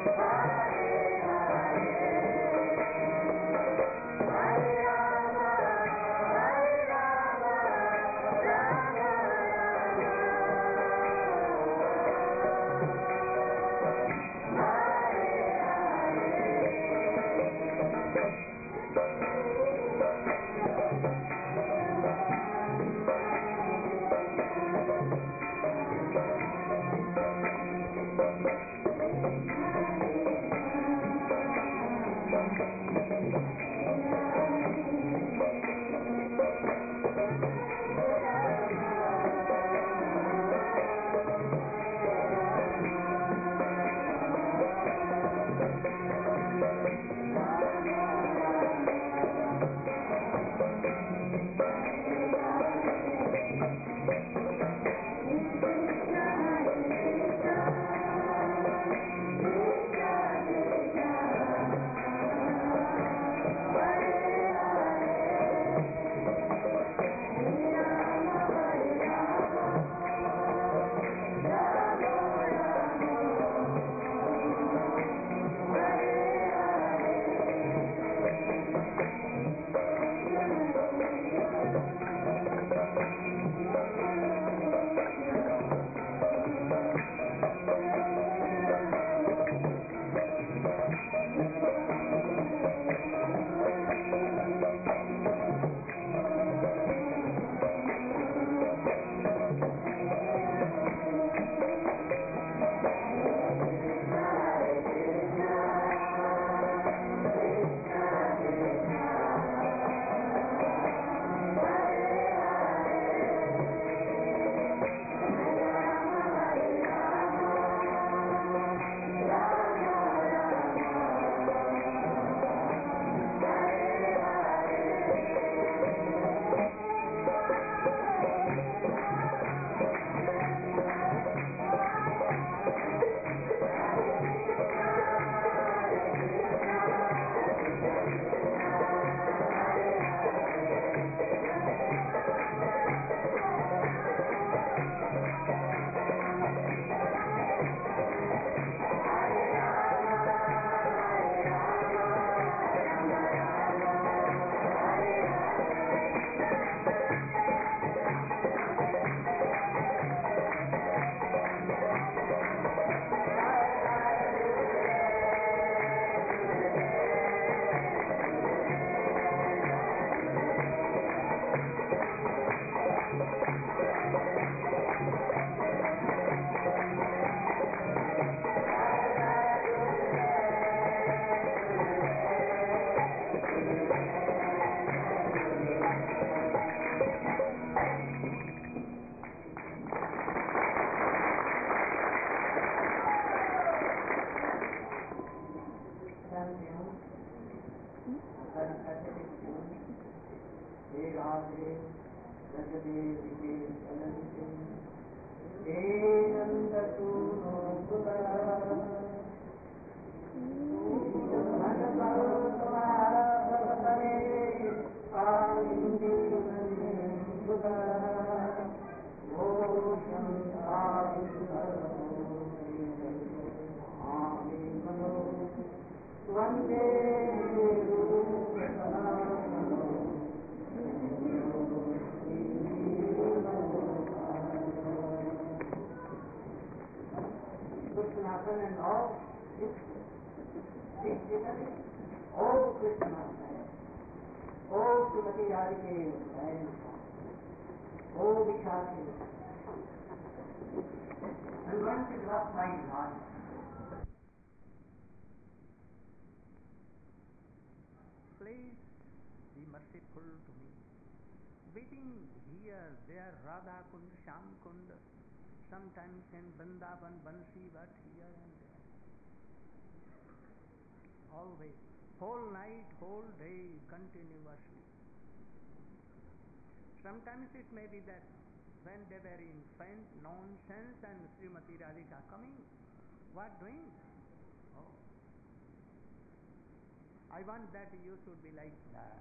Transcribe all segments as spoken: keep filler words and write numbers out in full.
Please be merciful to me. Waiting here, there, Radha Kund, Shyam Kund, sometimes in Vrindavan, Bansi, but here and there. Always, whole night, whole day, continuously. Sometimes it may be that when they were in faint nonsense and Srimati Radhika coming, what doing? Oh. I want that you should be like that.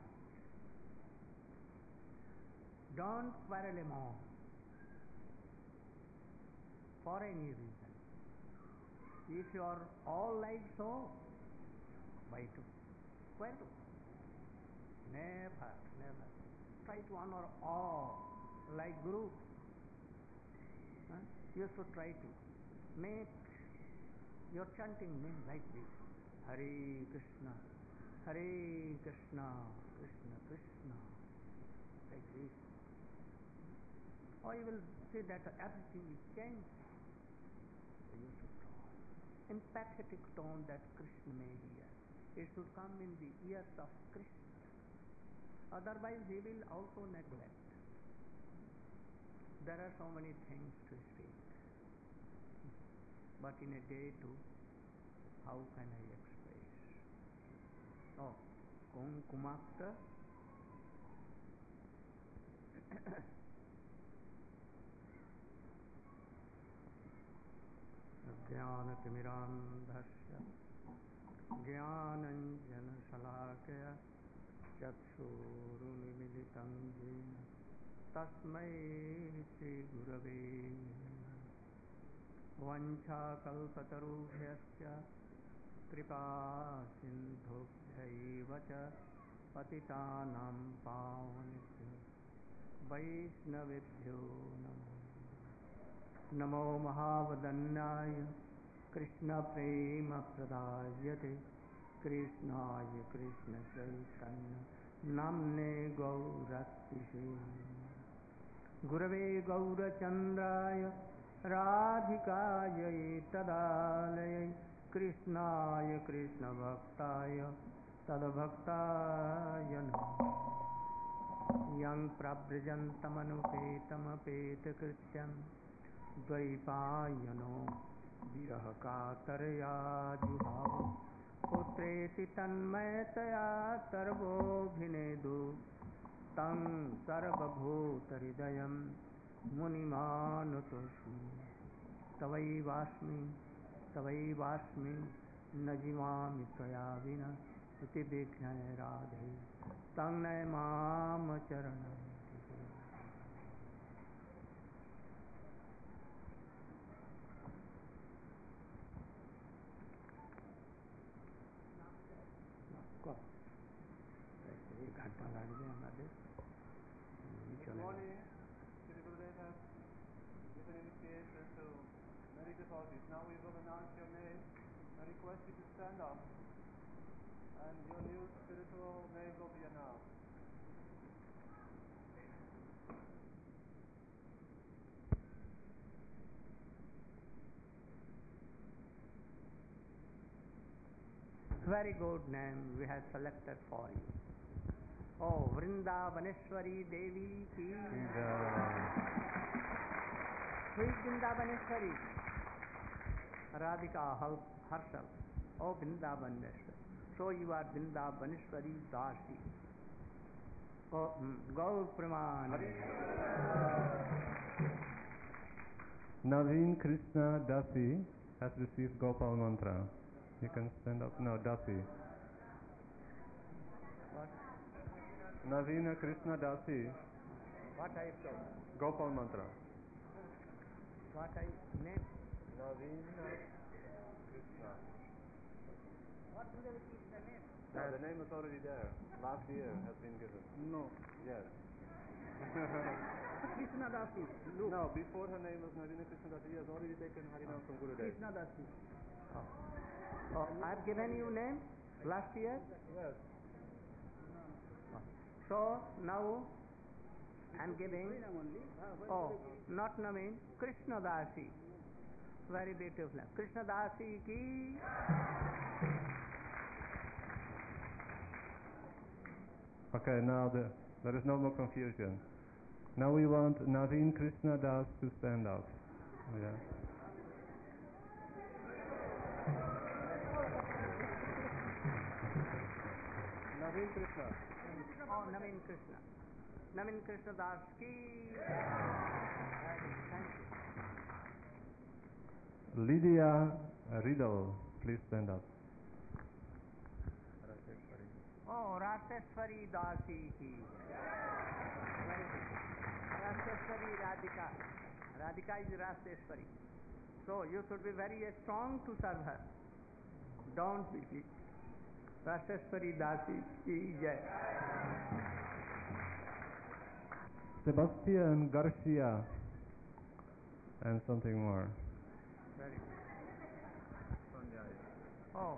Don't quarrel more for any reason. If you are all like so, why to? Where to? Never, never. Try to honor all like Guru. Huh? You should try to make your chanting name like this. Hare Krishna, Hare Krishna, Krishna Krishna, like this. Or you will see that everything is changed. So you should try. Empathetic tone that Krishna may hear. It should come in the ears of Krishna. Otherwise he will also neglect. There are so many things to speak. But in a day too, how can I express? Oh, Kumkumakta. Jnanatimirandhasya Jnananjana Salakaya Chakshurumimilitam Jena Tasmai Shri Gurave Vancha Kalpatarubhyascha Kripa Sindhubhyaivacha Patitanam Pavanebhyo Vaishnavebhyo Namo Namo Mahavadanyaya Krishna Prema Pradayate Krishnaya Krishna Chaitanya Namne Gauratise Gurave Gaurachandraya Radhikaya Tadalaya Krishnaya Krishna Bhaktaya Tadabhaktaya Namo Yang Prabrajantamanupetamapetakrityam Dvaipayano Virahakatarya Juhava Putreti Tanmayataya Sarvobhinedu Tang Sarvabhutaridayam Munimanutosmi Tavaivasmi Tavaivasmi Najimami Tvayavina Iti Bhikhyane Radhe Tangnay Mama Charanam. एक घंटा लग गया हमारे. Good morning. Shri Gurudev has given initiation to many devotees. Now we will announce your name and request you to stand up, and your new spiritual name will be announced. Very good name we have selected for you. Oh, Vrindavaneshwari Devi ki. Who is Vrindavaneshwari? Radhika herself. Oh, Vrindavaneshwari. So you are Vrindavaneshwari Dasi. Oh, Gaur Praman. Naveen Krishna Dasi has received Gopal mantra. You can stand up now, Dasi. What? Navina Krishna Dasi. What I told? Gopal mantra. What I name? Navina Krishna. What do they keep the name? No, the name is already there. Last year has been given. No. Yes. Krishna Dasi. Look. No, before her name was Navina Krishna Dasi, he has already taken Harinam from Gurudev. Krishna Dasi. Oh. Oh, I have given you name last year? Yes. So now I am giving, oh, not Naveen, Krishna Dasi. Very beautiful. Krishna Dasi ki. Okay, now the, there is no more confusion. Now we want Naveen Krishna Das to stand up. Yeah. Naveen Krishna. Oh, Naveen Krishna. Naveen Krishna Das ki. Thank you. Lydia Riddle, please stand up. Oh, Raseshwari Dasi ki. Very good. Raseshwari Radhika. Radhika is Raseshwari. So you should be very strong to serve her. Don't be weak. Rasheshwari Dasi ki jai. Sebastian Garcia and something more. Very good. Oh,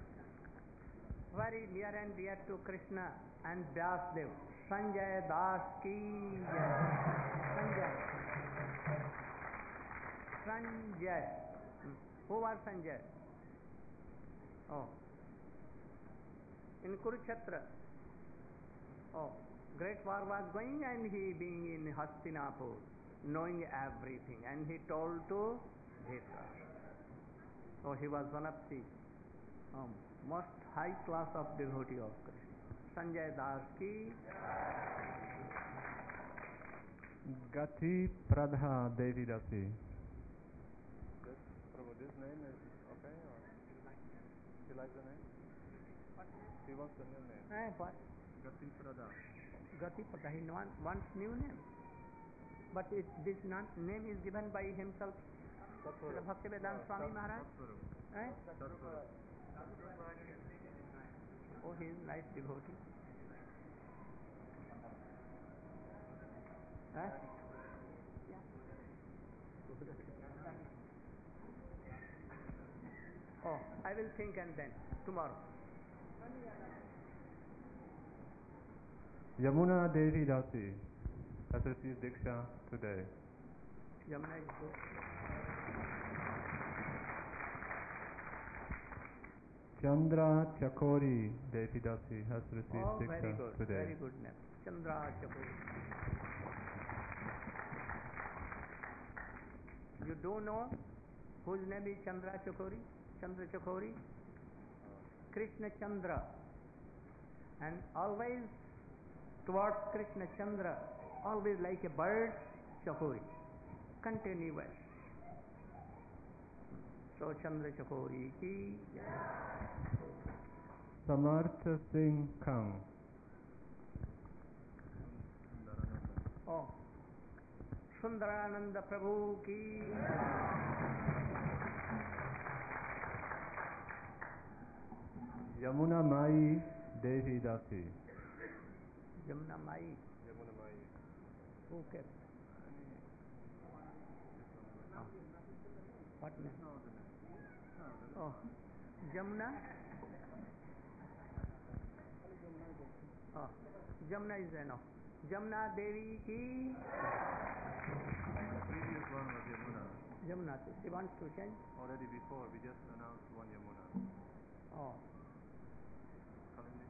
very near and dear to Krishna and Vyasdev. Sanjay Das ki jai. Sanjay. Sanjay. Hmm. Who was Sanjay? Oh. In Kurukshetra. Oh. Great war was going and he being in Hastinapur, knowing everything, and he told to Dhritarashtra. So he was one of the um, most high class of devotee of Krishna. Sanjay Das ki. Gati Pradha Devi Dasi. This, Prabhu, this name is okay, or he likes the name? He wants the new name. Eh, what? Gati Pradha. Gati Pradha. He wants, wants new name. But it, this non, name is given by himself. Satsvarup. Bhaktivedanta Swami Maharaj. Satsvarup. Eh? Satsvarup. Oh, he is nice devotee. Eh? Oh, I will think and then tomorrow. Yamuna Devi Dasi has received Diksha today. Yamuna is good. Chandra Chakori Devi Dasi has received Oh, Diksha very good, today. very good name. Chandra Chakori. You do know whose name is Chandra Chakori? Chandra Chakori? Krishna Chandra. And always towards Krishna Chandra, always like a bird, Chakori. Continuous. So Chandra Chakori ki. Samartha Singh Kang. Oh. Sundarananda Prabhu ki. Yamuna Mai Devi Dasi. Yamuna Mai. Yamuna Mai. Okay. Oh. What name? No, the name. No, the name. Oh. Jamuna. Oh. Jamuna is enough. Jamuna Devi ki. The previous one was Yamuna. Jamuna. She wants to change. Already before, we just announced one Yamuna. Oh. Kalindi.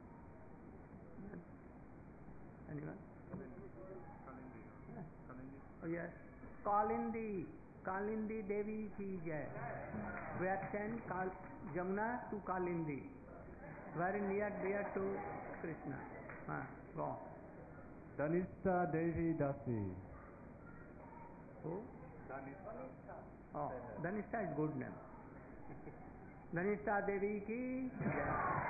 Anyone? Kalindi. Kalindi. Huh? Kalindi. Oh yes. Kalindi. Kalindi Devi ki jai. We are sent Kal Jamuna to Kalindi. Very near dear to Krishna. Ah, go. Danista Devi Dasi. Who? Danista. Oh, Danista is good name. Danista Devi ki jai.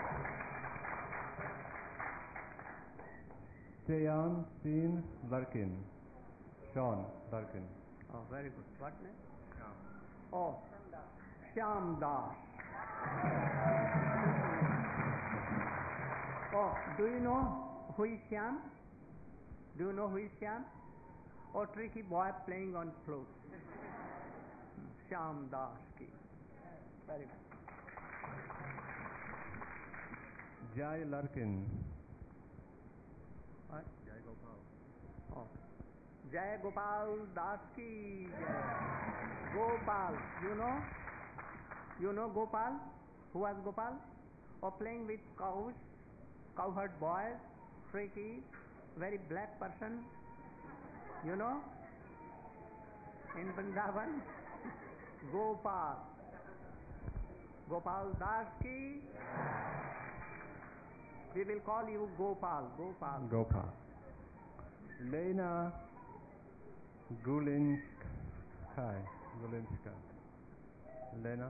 Sean Sin Larkin. Sean Larkin. Oh, very good. What name? Sham. Oh, Shyam Das. Oh, do you know who is Shyam? Do you know who is Shyam? Oh, tricky boy playing on flute. Shyam Das ki. Very good. Jai Larkin. What? Jai Gopal. Oh. Jai Gopal Das ki Jai. Gopal. You know? You know Gopal? Who was Gopal? Oh, playing with cows, cowherd boy, freaky, very black person. You know? In Vrindavan? Gopal. Gopal Das ki. We will call you Gopal. Gopal. Gopal. Lena Gulinskaya. Gulinska. Lena.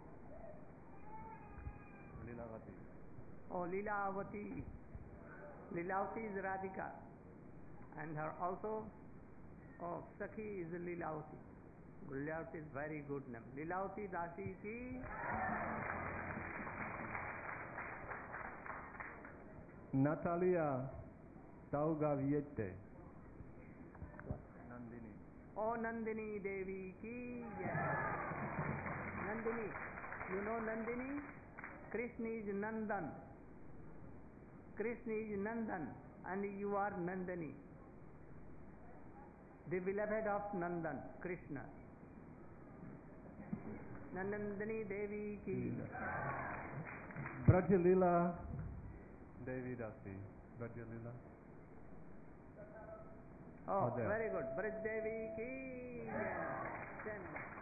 Lilavati. Oh, Lilavati. Lilavati is Radhika. And her also, oh, Sakhi is Lilavati. Lilavati is very good name. Lilavati Dasi ki Natalia Saugaviete. Nandini. Oh Nandini Devi ki jai. Nandini. You know Nandini? Krishna is Nandan. Krishna is Nandan and you are Nandini. The beloved of Nandan, Krishna. Nandini Devi ki. Brajalila Devi Dasi. Brajalila. Oh, Oh, there. very good. Braj Devi ki. Then,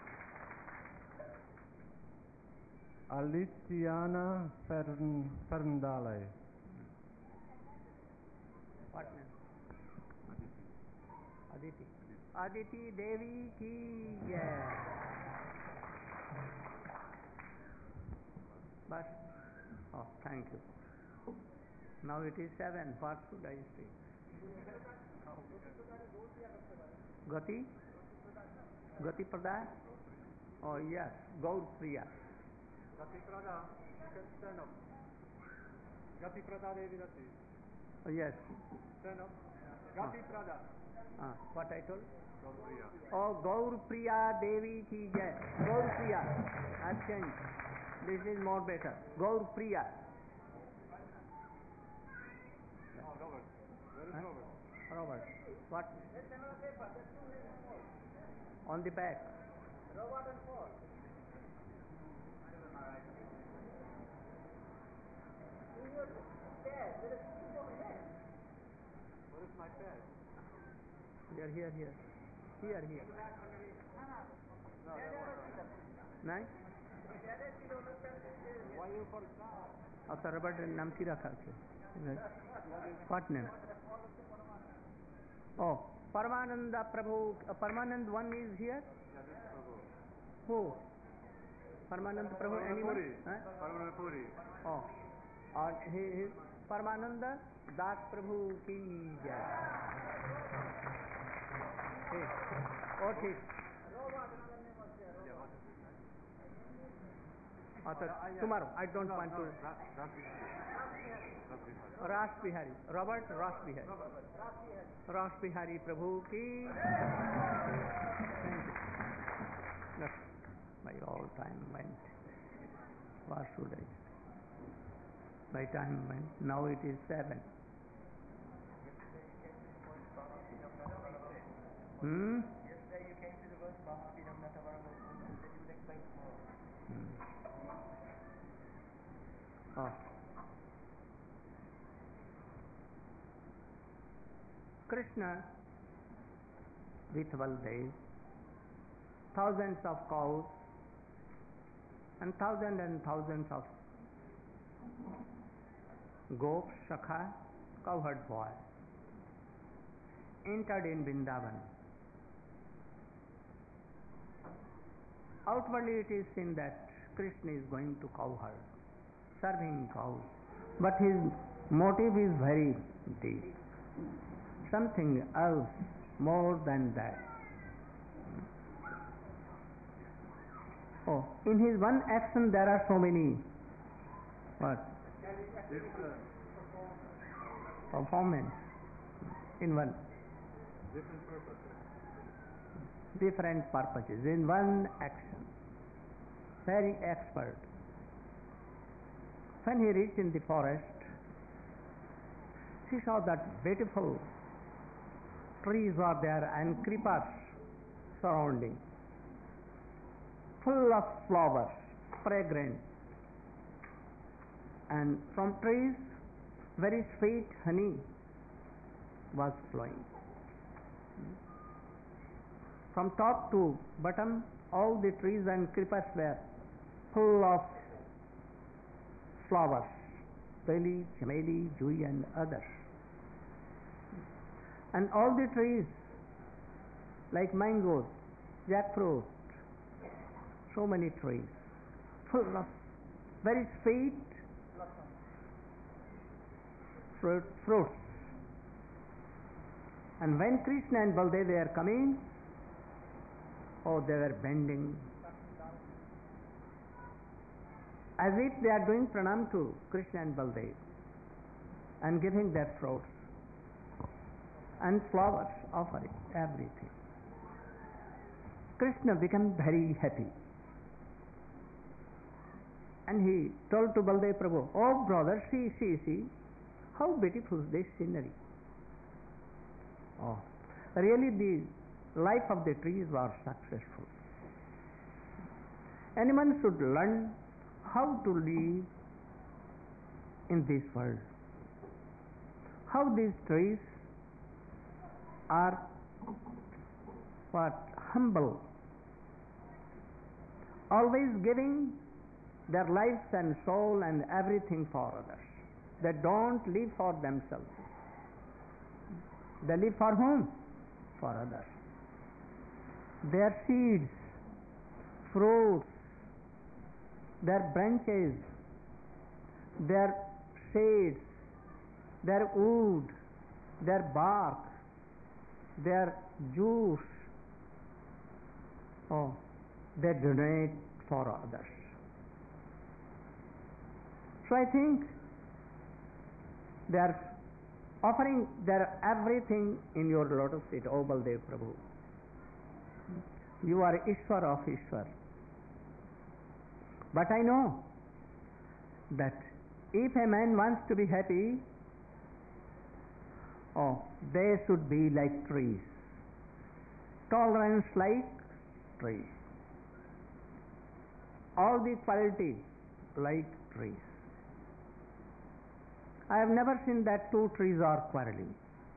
Aliciana Fern Ferndale. what name? Aditi. Aditi Devi ki. But, oh, thank you. Now it is seven. What should I say? Gati? Gati Prada? Oh, yes. Gaur Priya. Gati Prada, you can stand up. Gati Prada Devi Dasi. Oh, yes. Stand up. Gati Prada. Ah, what I told? Gauriya. Oh, Gaur Priya Devi ki jai. Gaur Priya. I've changed. This is more better. Gaur Priya. Oh, Robert. Where is Huh? Robert? Robert. What? On the back. Robert and Paul. What is my pad? Here, here, here. Here, here. No, that was Nice? Why you forgot? अच्छा रबड़ नाम की रखा है what name? Oh, Paramananda Prabhu. Uh, Paramanand one is here. Yeah, this is Prabhu. Who? Paramanand Prabhu. Anyone? Puri. Huh? Paramananda Puri. Oh, और he is Paramananda Das Prabhu की जय. ठीक. Oh, ठीक. Yeah, what is his name? अच्छा, Yeah, yeah. tomorrow. I don't no, want no, to. Ras, Ras Bihari. Ras Bihari. Ras Bihari. Robert Ras Bihari. Ras Bihari Prabhu ki. Thank you. Look, my all time went. What should I say? My time went. Now it is seven. Hmm? Yesterday you came to the verse Mahavidam Natavaram that you would explain tomorrow. Hmm. Oh. Krishna with Baldev, thousands of cows and thousands and thousands of gops, shakha, cowherd boy entered in Vrindavan. Outwardly it is seen that Krishna is going to cowherd, serving cows, but his motive is very deep. Something else more than that. Oh, in his one action there are so many what? Different. Performance in one. Different purposes. Different purposes in one action. Very expert. When he reached in the forest, he saw that beautiful trees were there and creepers surrounding, full of flowers, fragrant, and from trees very sweet honey was flowing. From top to bottom, all the trees and creepers were full of flowers, lily, chameli, jui, and others. And all the trees, like mangoes, jackfruit, so many trees, full of very sweet fruit, fruits. And when Krishna and Baldev were coming, Oh, they were bending as if they are doing pranam to Krishna and Baldev and giving their fruits and flowers, offering everything. Krishna became very happy. And he told to Baldev Prabhu, oh brother, see, see, see, how beautiful this scenery. Oh, really the life of the trees was successful. Anyone should learn how to live in this world. How these trees are what? Humble. Always giving their lives and soul and everything for others. They don't live for themselves. They live for whom? For others. Their seeds, fruits, their branches, their shades, their wood, their bark, their juice, oh, they donate for others. So I think they are offering their everything in your lotus feet, O Baldev Prabhu. You are Ishwar of Ishwar. But I know that if a man wants to be happy, oh, they should be like trees. Tolerance like trees. All the qualities like trees. I have never seen that two trees are quarreling.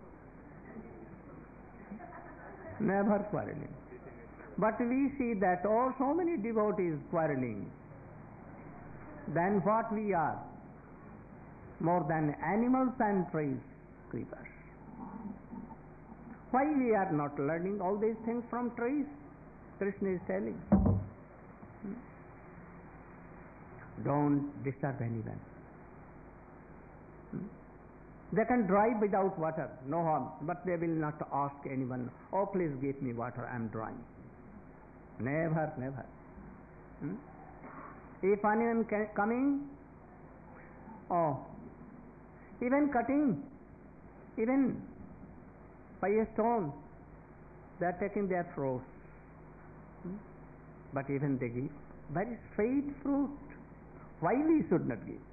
Never quarreling. But we see that oh, so many devotees quarreling. Then what we are? More than animals and trees, creepers. Why we are not learning all these things from trees? Krishna is telling. Don't disturb anyone. They can drive without water, no harm, but they will not ask anyone, oh please give me water, I am drying. Never, never. Hmm? If anyone ca- coming, oh, even cutting, even by a stone, they are taking their fruits. Hmm? But even they give very sweet fruit. Why we should not give?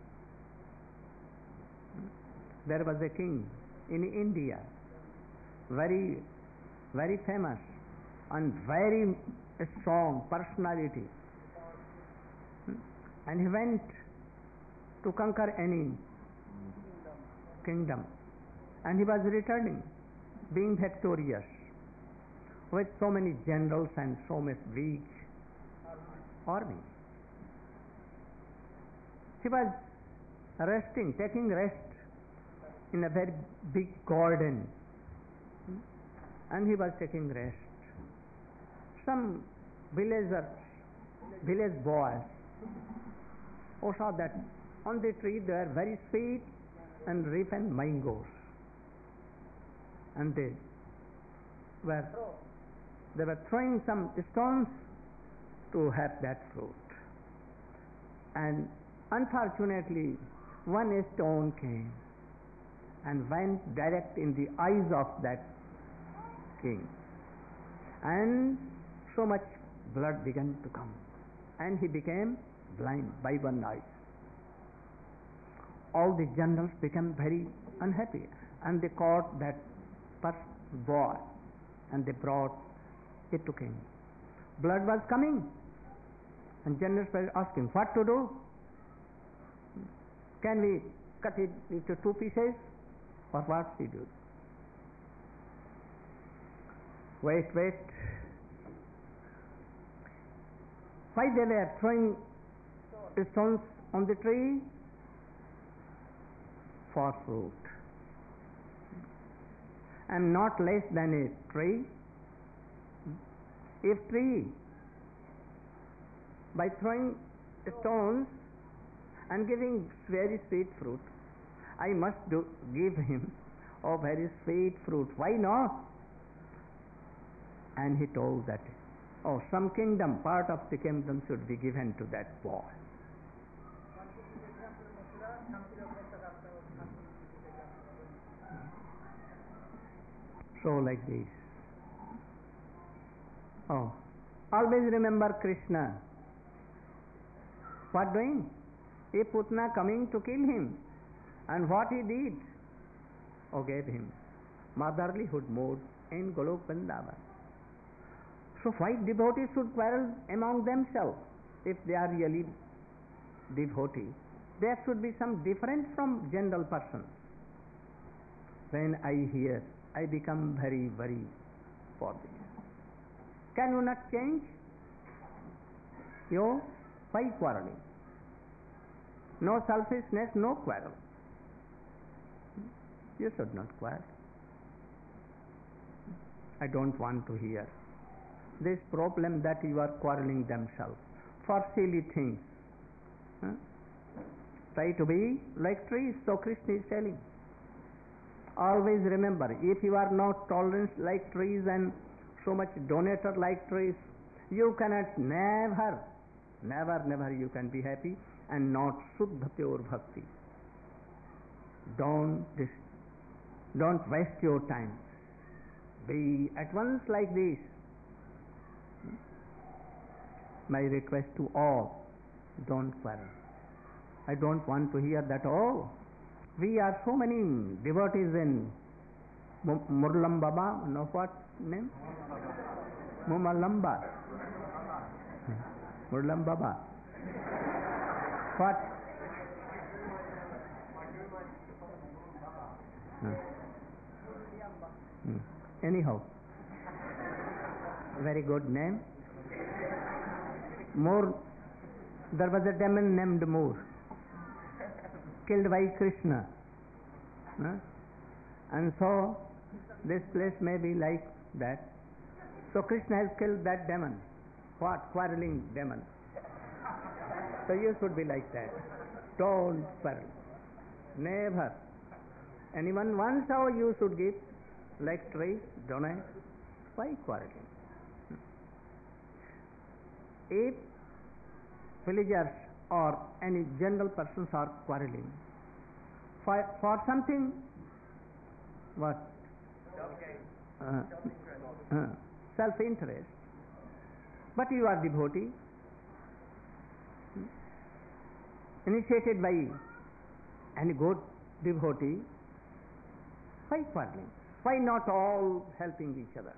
There was a king in India, very, very famous and very strong personality. And he went to conquer any kingdom. And he was returning, being victorious, with so many generals and so much big army. He was resting, taking rest in a very big garden, and he was taking rest. Some villagers, village boys, who saw that on the tree there are very sweet and ripened mangoes, and they were they were throwing some stones to have that fruit, and unfortunately one stone came and went direct in the eyes of that king, and so much blood began to come, and he became blind by one eye. All the generals became very unhappy, and they caught that first boy and they brought it to king. Blood was coming, and generals were asking what to do. Can we cut it into two pieces, or what we do? Wait, wait. Why they were throwing stones on the tree? For fruit. I am not less than a tree. If tree, by throwing stones and giving very sweet fruit, I must do, give him a very sweet fruit. Why not? And he told that Oh, some kingdom, part of the kingdom should be given to that boy. One could give example of Mathura, Shanti of Sagartha was Shanti is the example of So like this. Oh, always remember Krishna. What doing? A Putna coming to kill him. And what he did? Oh, gave him motherlyhood mode in Golok Vrindavan. So why devotees should quarrel among themselves? If they are really devotees, there should be some difference from general persons. When I hear, I become very worried for this. Can you not change? You, why quarreling? No selfishness, no quarrel. You should not quarrel. I don't want to hear this problem that you are quarreling themselves for silly things. Huh? Try to be like trees, so Krishna is telling. Always remember, if you are not tolerant like trees and so much donator like trees, you cannot never, never, never you can be happy and not Shuddha pure bhakti. Don't, don't waste your time. Be at once like this. My request to all, don't quarrel. I don't want to hear that, oh, we are so many devotees in Murlam Baba, know what name? Mumalamba. Murlam Baba. What? Hmm. Anyhow, very good name. Moor, there was a demon named Moor, killed by Krishna. Huh? And so, this place may be like that. So Krishna has killed that demon. What? Quarreling demon. So you should be like that. Don't quarrel. Never. Anyone wants how you should give, like tree, donate. Why quarreling? If villagers or any general persons are quarreling for, for something, what? Uh, uh, self-interest. But you are devotee, initiated by any good devotee. Why quarreling? Why not all helping each other?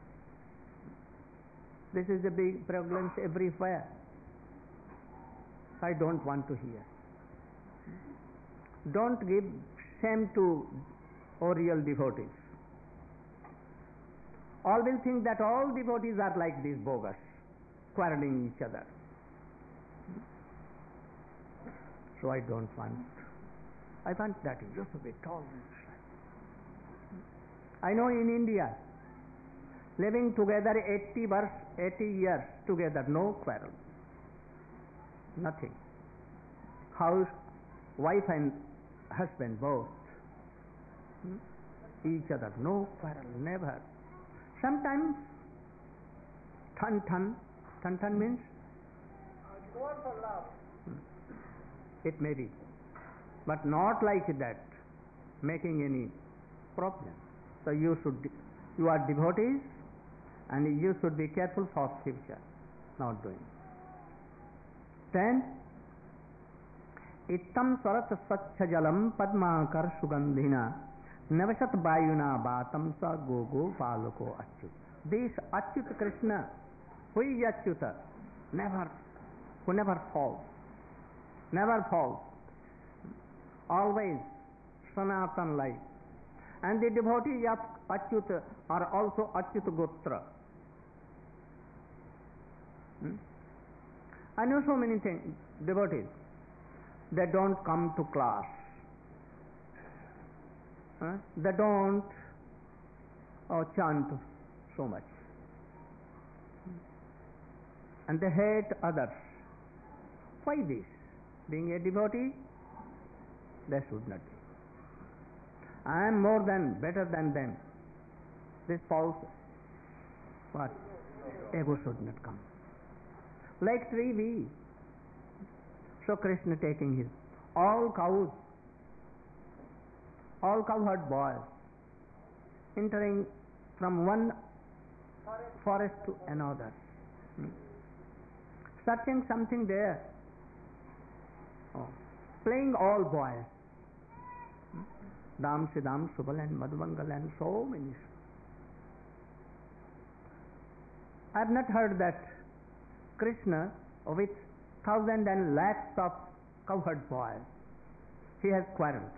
This is the big problem everywhere. I don't want to hear. Don't give shame to all real devotees. All will think that all devotees are like these bogus, quarreling each other. So I don't want. I want that you should be tolerant. I know in India, living together eighty verse, eighty years together, no quarrel. Nothing. House, wife and husband both. Hmm? Each other, no quarrel, never. Sometimes, tan tan, tan tan means? Go on for love. It may be. But not like that, making any problem. So you should, you are devotees and you should be careful for future, not doing. Then, ittam sarat sachha jalam padmakar sugandhina navasat vayuna batam sa gogo palako achyut. This Achyut Krishna, who is Achyuta? Never, who never falls, never falls, always Sanatan life. And the devotees of Achyuta are also Achyuta Gotra. Hmm? I know so many things, devotees, they don't come to class. Huh? They don't oh, chant so much. And they hate others. Why this? Being a devotee, they should not be. I am more than, better than them. This false, what? ego should not come. Like tree we. So Krishna taking his all cows, all cowherd boys, entering from one Forest. forest to another, hmm, searching something there, oh, playing all boys, hmm, Dam, Siddham, Subal and Madhubangal and so many. I have not heard that Krishna with thousand and lakhs of cowherd boys, he has quarreled.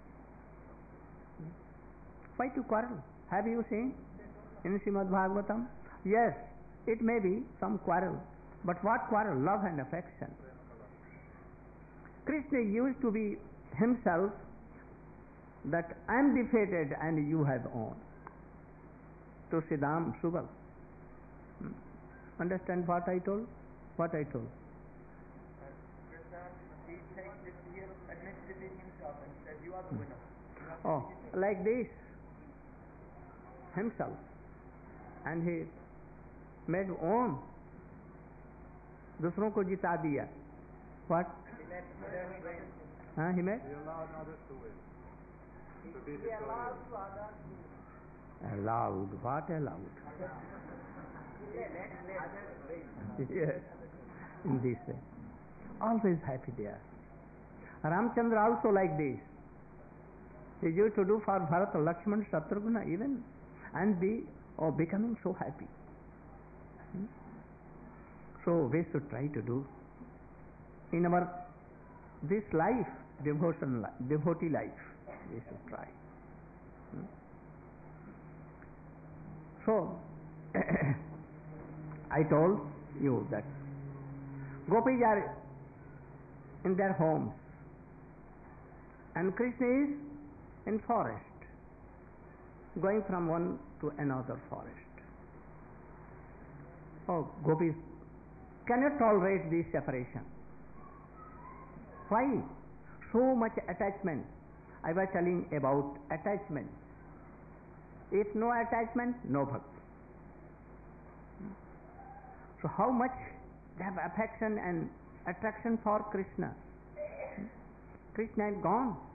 Why to quarrel? Have you seen in Srimad Bhagavatam? Yes, it may be some quarrel, but what quarrel? Love and affection. Krishna used to be himself that I am defeated and you have won. To Siddham, Subal. Hmm. Understand what I told? What I told? Krishna, he takes this, he admits defeating himself and says, you are the winner. You have Oh, defeated me." like this, himself, and he made own, दूसरों को जिता दिया. What? He let others win. Huh? He made? He allowed others to win. He, To be he allowed victorious. to others to win. Allowed. What allowed? He let, let others win. Yes, in this way. Always happy there. Ramchandra also like this. He used to do for Bharata, Lakshmana, Shatrugna even, and be oh, becoming so happy. Hmm? So we should try to do in our this life, devotion life, devotee life, we should try. Hmm? So I told you that gopis are in their homes and Krishna is in forest, going from one to another forest. Oh, gopis cannot tolerate this separation. Why? So much attachment. I was telling about attachment. If no attachment, no bhakti. So how much they have affection and attraction for Krishna. Krishna is gone.